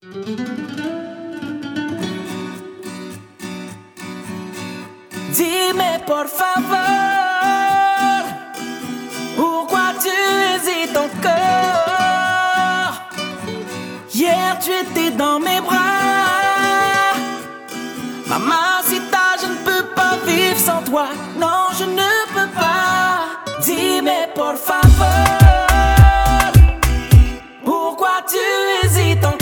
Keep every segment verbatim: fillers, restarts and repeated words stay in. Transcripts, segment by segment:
Dis-moi por favor, pourquoi tu hésites encore? Hier tu étais dans mes bras, Mamacita, je ne peux pas vivre sans toi. Non, je ne peux pas. Dis-moi por favor, pourquoi tu hésites encore?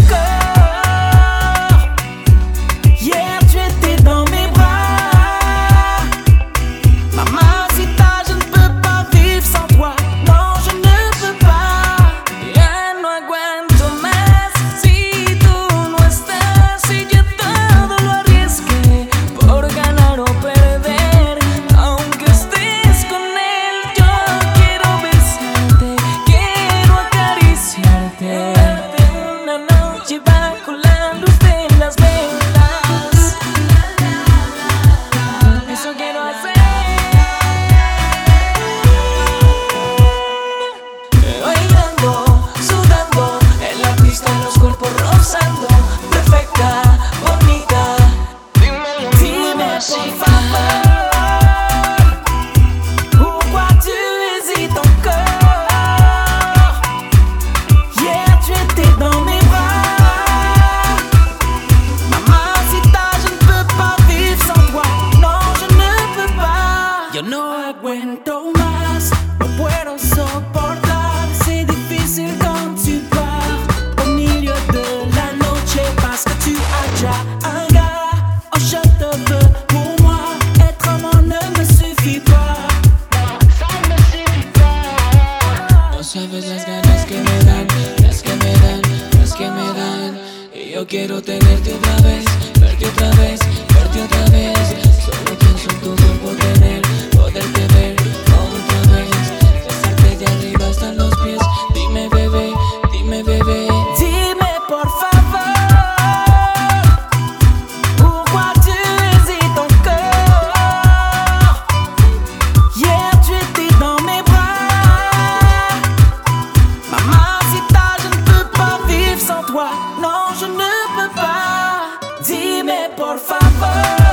Hier tu étais dans mes bras, Mamacita, je ne peux pas vivre sans toi. Non, je ne peux pas. Ya no aguanto más si tú no estás, y yo todo lo arriesgué por ganar o perder. Aunque estés con él, yo quiero besarte, quiero acariciarte, darte una noche bajo la luz de las velas. Eso quiero hacer. Bailando, sudando, en la pista los cuerpos rozando. Perfecta, bonita, dímelo, Dis-moi por favor, pourquoi tu hésites encore? Hier tu étais dans mes bras, Mamacita, je ne peux pas vivre sans toi. Non, je ne peux pas. Yo no aguanto más, no puedo soportar. C'est difficile quand tu pars au milieu de la noche parce que tu as déjà un gars. Oh, je te veux pour moi, être amant ne me suffit pas. Ça ne me suffit pas. no sabes las ganas que me dan, las que me dan, las que me dan. Y yo quiero tenerte otra vez, verte otra vez, verte otra vez. Solo pienso en tu cuerpo, tener, poderte ver otra vez, besarte de arriba hasta los pies. Dime bebé, dime bebé. Dis-moi por favor, pourquoi tu hésites encore? Hier tu étais dans mes bras, Mamacita, je ne peux pas vivre sans toi. Non, je ne peux pas. Dis-moi por favor.